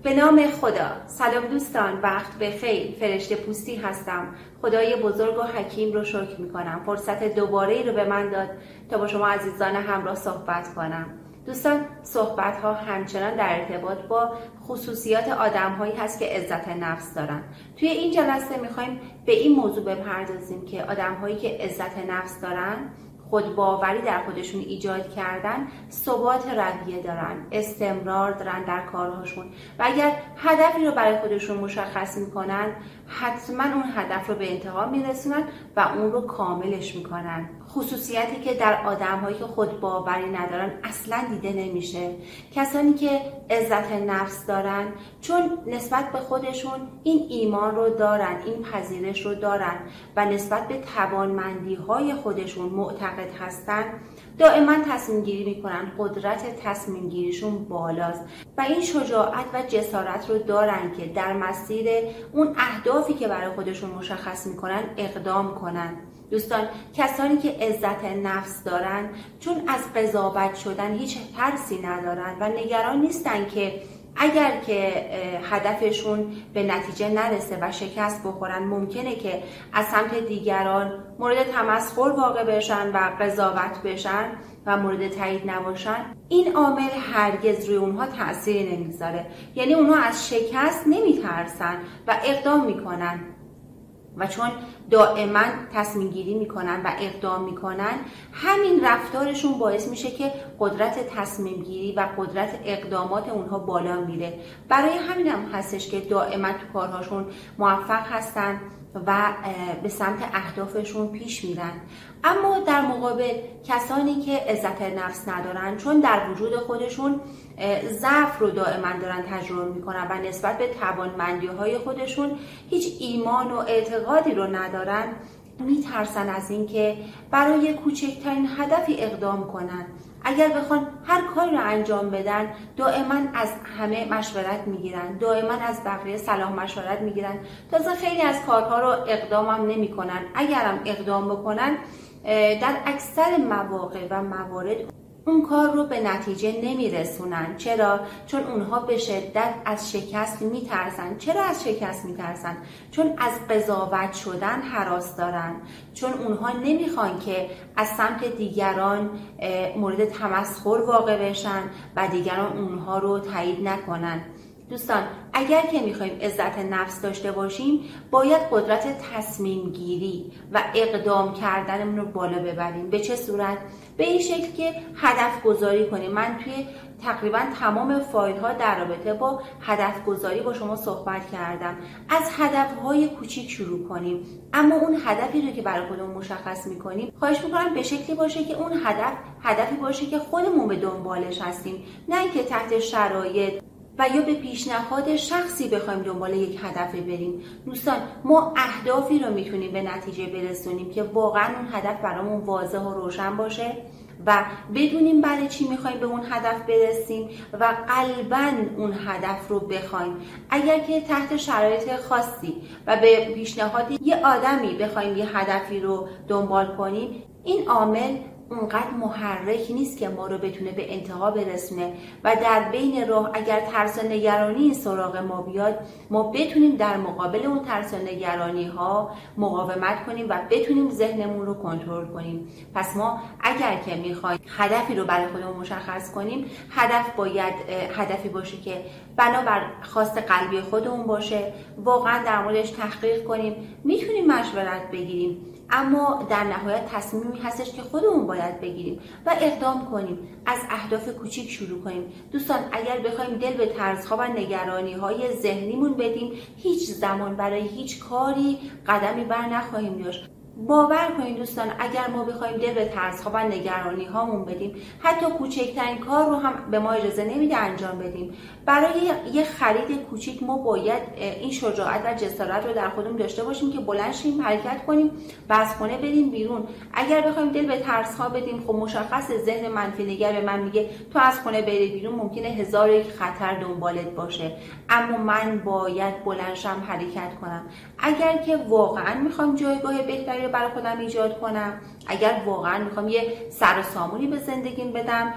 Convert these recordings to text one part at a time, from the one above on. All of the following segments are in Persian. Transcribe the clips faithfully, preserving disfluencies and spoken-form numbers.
به نام خدا. سلام دوستان، وقت بخیر. فرشته پوستی هستم. خدای بزرگ و حکیم رو شکر میکنم. فرصت دوباره ای رو به من داد تا با شما عزیزان همراه صحبت کنم. دوستان، صحبت ها همچنان در ارتباط با خصوصیات آدم هایی هست که عزت نفس دارن. توی این جلسه میخوایم به این موضوع بپردازیم که آدم هایی که عزت نفس دارن، خودباوری در خودشون ایجاد کردن، ثبات روحیه دارن، استمرار دارن در کارهاشون و اگر هدفی رو برای خودشون مشخص میکنن، حتما اون هدف رو به انتها میرسونن و اون رو کاملش میکنن. خصوصیتی که در آدم‌هایی که خودباوری ندارن اصلا دیده نمیشه. کسانی که عزت نفس دارن، چون نسبت به خودشون این ایمان رو دارن، این پذیرش رو دارن و نسبت به توانمندی‌های خودشون معتقد هستن، دائما تصمیم گیری میکنن. قدرت تصمیم گیریشون بالاست و این شجاعت و جسارت رو دارن که در مسیر اون اهدافی که برای خودشون مشخص میکنن اقدام کنن. دوستان، کسانی که عزت نفس دارن، چون از قضاوت شدن هیچ ترسی ندارن و نگران نیستن که اگر که هدفشون به نتیجه نرسه و شکست بخورن، ممکنه که از سمت دیگران مورد تمسخر واقع بشن و قضاوت بشن و مورد تایید نباشن. این عامل هرگز روی اونها تأثیری نمیذاره. یعنی اونها از شکست نمیترسن و اقدام میکنن و چون دائما تصمیم گیری میکنن و اقدام میکنن، همین رفتارشون باعث میشه که قدرت تصمیم گیری و قدرت اقدامات اونها بالا میره. برای همین هم هستش که دائما تو کارهاشون موفق هستن و به سمت اهدافشون پیش میرن. اما در مقابل کسانی که عزت نفس ندارن، چون در وجود خودشون ضعف رو دائما دارن تجربه میکنن و نسبت به توانمندی‌های خودشون هیچ ایمان و اعتقادی رو ندارن، میترسن از این که برای کوچکترین هدفی اقدام کنن. اگر بخوان هر کاری رو انجام بدن، دائما از همه مشورت میگیرن، دائما از بقیه صلاح مشورت میگیرن. تازه خیلی از کارها رو اقدام هم نمی کنن. اگرم اقدام بکنن، در اکثر مواقع و موارد اون کار رو به نتیجه نمیرسونن. چرا؟ چون اونها به شدت از شکست میترسن. چرا از شکست میترسن؟ چون از قضاوت شدن هراس دارن. چون اونها نمیخوان که از سمت دیگران مورد تمسخر واقع بشن و دیگران اونها رو تایید نکنن. دوستان، اگر که میخوایم عزت نفس داشته باشیم، باید قدرت تصمیم گیری و اقدام کردنمون رو بالا ببریم. به چه صورت؟ به این شکل که هدف گذاری کنیم. من توی تقریبا تمام فایل ها در رابطه با هدف گذاری با شما صحبت کردم. از هدف های کوچیک شروع کنیم، اما اون هدفی رو که برای خودمون مشخص میکنیم، خواهش میکنم به شکلی باشه که اون هدف هدفی باشه که خودمون به دنبالش هستیم، نه اینکه تحت شرایط و یا به پیشنهاد شخصی بخوایم دنبال یک هدف بریم. دوستان، ما اهدافی رو میتونیم به نتیجه برسونیم که واقعا اون هدف برامون واضح و روشن باشه و بدونیم برای چی میخوایم به اون هدف برسیم و قلباً اون هدف رو بخوایم. اگر که تحت شرایط خاصی و به پیشنهاد یه آدمی بخوایم یه هدفی رو دنبال کنیم، این عامل اونقدر محرک نیست که ما رو بتونه به انتها برسونه و در بین راه اگر ترس و نگرانی سراغ ما بیاد، ما بتونیم در مقابل اون ترس و نگرانی ها مقاومت کنیم و بتونیم ذهنمون رو کنترل کنیم. پس ما اگر که میخوایم هدفی رو برای خودمون مشخص کنیم، هدف باید هدفی باشه که بنابر خواست قلبی خودمون باشه، واقعا در موردش تحقیق کنیم، میتونیم مشورت بگیریم، اما در نهایت تصمیمی هستش که خودمون باید بگیریم و اقدام کنیم. از اهداف کوچیک شروع کنیم. دوستان، اگر بخوایم دل به ترس‌ها و نگرانی‌های ذهنیمون بدیم، هیچ زمان برای هیچ کاری قدمی بر نخواهیم داشت. باور کنید دوستان، اگر ما بخوایم دل به ترس‌ها و نگرانی‌هامون بدیم، حتی کوچکترین کار رو هم به ما اجازه نمیده انجام بدیم. برای یه خرید کوچیک ما باید این شجاعت و جسارت رو در خودمون داشته باشیم که بلند شیم، حرکت کنیم و از خونه بریم بیرون. اگر بخوایم دل به ترس‌ها بدیم، خب مشخص ذهن منفی نگر به من میگه تو از خونه بری بیرون ممکنه هزار یک خطر دنبالت باشه، اما من باید بلند شم، حرکت کنم. اگر که واقعا میخوام جایگاه بهتری برای خودم ایجاد کنم، اگر واقعا میخوام یه سر و سامونی به زندگیم بدم،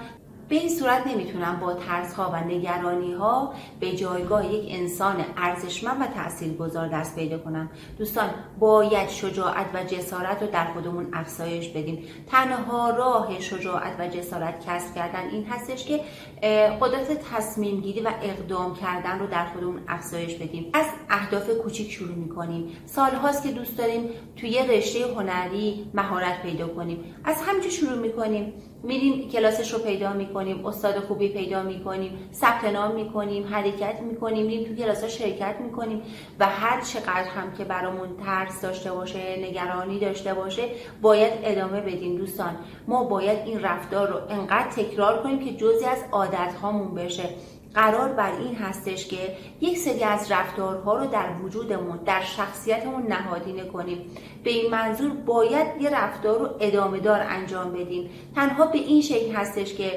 به این صورت نمیتونم با ترس ها و نگرانی ها به جایگاه یک انسان ارزشمند و تاثیرگذار دست پیدا کنم. دوستان باید شجاعت و جسارت رو در خودمون افزایش بدیم. تنها راه شجاعت و جسارت کسب کردن این هستش که قدرت تصمیم گیری و اقدام کردن رو در خودمون افزایش بدیم. از اهداف کوچیک شروع میکنیم. سال هاست که دوست داریم توی رشته هنری مهارت پیدا کنیم. از همینجا شروع میکنیم. میریم کلاسش رو پیدا میکنیم، استاد خوبی پیدا میکنیم، ثبت نام میکنیم، حرکت میکنیم، میریم تو کلاس‌ها شرکت میکنیم و هر چقدر هم که برامون ترس داشته باشه، نگرانی داشته باشه، باید ادامه بدیم. دوستان ما باید این رفتار رو انقدر تکرار کنیم که جزئی از عادت‌هامون بشه. قرار بر این هستش که یک سری از رفتارها رو در وجودمون، در شخصیتمون نهادینه کنیم. به این منظور باید یه رفتار رو ادامه دار انجام بدیم. تنها به این شکل هستش که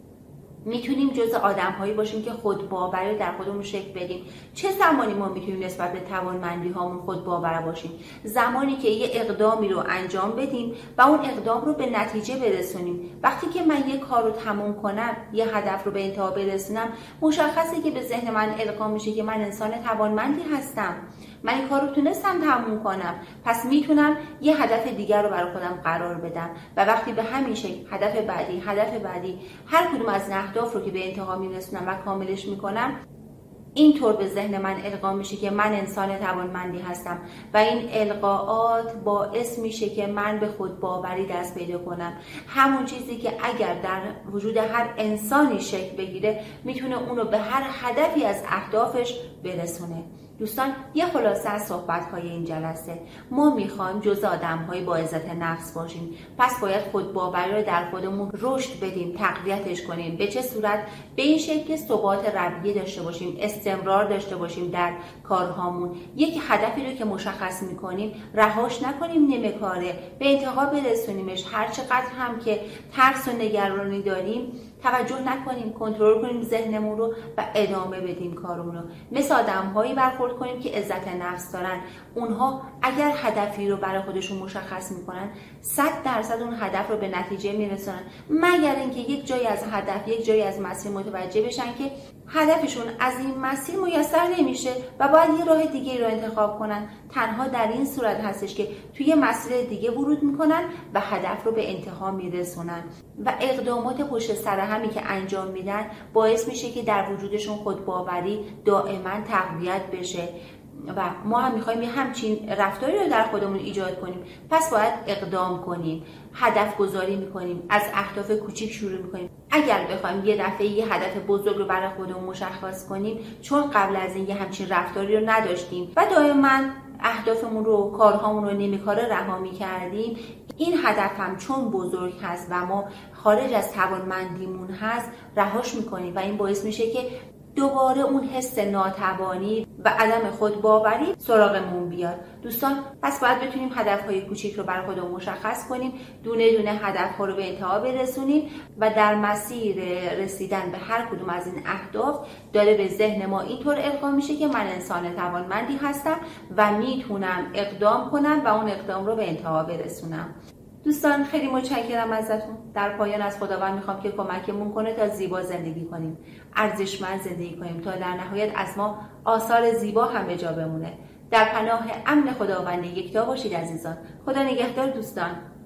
میتونیم جزء آدم‌هایی باشیم که خود باوری در خودمون شکل بدیم. چه زمانی ما میتونیم نسبت به توانمندی هامون خود باور باشیم؟ زمانی که یه اقدامی رو انجام بدیم و اون اقدام رو به نتیجه برسونیم. وقتی که من یه کار رو تموم کنم، یه هدف رو به انتها برسونم، مشخصه که به ذهن من القا میشه که من انسان توانمندی هستم. من این کار رو تونستم تموم کنم، پس میتونم یه هدف دیگر رو برای خودم قرار بدم و وقتی به همین شکل هدف بعدی هدف بعدی هر کدوم از اهداف رو که به انتها میرسونم و کاملش میکنم، اینطور به ذهن من القا میشه که من انسان توانمندی هستم و این القاءات باعث میشه که من به خود باوری دست پیدا کنم. همون چیزی که اگر در وجود هر انسانی شکل بگیره میتونه اونو به هر هدفی از اهدافش برسونه. دوستان یه خلاصه از صحبت‌های این جلسه، ما میخوایم جزء آدم‌های با عزت نفس باشیم، پس باید خود باوری رو در خودمون رشد بدیم، تقویتش کنیم. به چه صورت؟ به این شکل که ثبات روحیه داشته باشیم، استمرار داشته باشیم در کارهامون. یک هدفی رو که مشخص میکنیم رهاش نکنیم نیمه کاره، به انتها برسونیمش. هر چقدر هم که ترس و نگرانی داریم توجه نکنیم، کنترل کنیم ذهنمون رو و ادامه بدیم کارمون رو. مثل آدم‌هایی برخورد کنیم که عزت نفس دارن. اونها اگر هدفی رو برای خودشون مشخص میکنن، صد درصد اون هدف رو به نتیجه میرسونن، مگر اینکه یک جایی از هدف، یک جایی از مسیر متوجه بشن که هدفشون از این مسیر میسر نمیشه و باید یه راه دیگه رو انتخاب کنن. تنها در این صورت هستش که توی مسیر دیگه ورود میکنن و هدف رو به انتها میرسونن و اقدامات پشت سر همی که انجام میدن باعث میشه که در وجودشون خودباوری دائما تقویت بشه و ما هم میخوایم همچین رفتاری رو در خودمون ایجاد کنیم. پس باید اقدام کنیم، هدف گذاری میکنیم، از اهداف کوچیک شروع میکنیم. اگر بخوایم یه دفعه یه هدف بزرگ رو برای خودمون مشخص کنیم، چون قبل از این یه همچین رفتاری رو نداشتیم و دائما اهدافمون رو، کارهامون رو نیمه کاره رها می‌کردیم، این هدف هم چون بزرگ هست و ما خارج از توانمندیمون هست رهاش میکنیم و این باعث میشه که دوباره اون حس ناتوانی و عدم خودباوری سراغمون بیاد. دوستان پس باید بتونیم هدفهای کوچیک رو برای خودمون مشخص کنیم، دونه دونه هدفها رو به انتها برسونیم و در مسیر رسیدن به هر کدوم از این اهداف داره به ذهن ما اینطور القا میشه که من انسان توانمندی هستم و میتونم اقدام کنم و اون اقدام رو به انتها برسونم. دوستان خیلی متشکرم ازتون. در پایان از خداوند میخوام که کمکمون کنه تا زیبا زندگی کنیم، ارزشمند زندگی کنیم، تا در نهایت از ما آثار زیبا هم به جا بمونه. در پناه امن خداوند یکتا باشید عزیزان. خدا نگهدار دوستان.